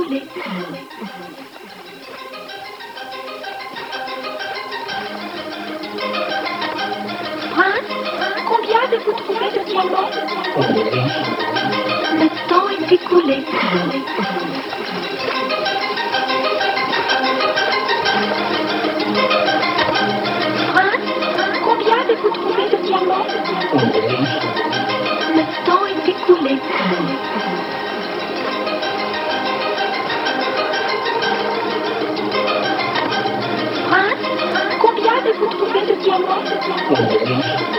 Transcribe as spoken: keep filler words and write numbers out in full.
écoulé. Prince, combien avez-vous trouvé de diamants? Le temps est écoulé. Prince, combien avez-vous trouvé de diamants? Le temps est écoulé. Prince, combien avez-vous trouvé de diamants?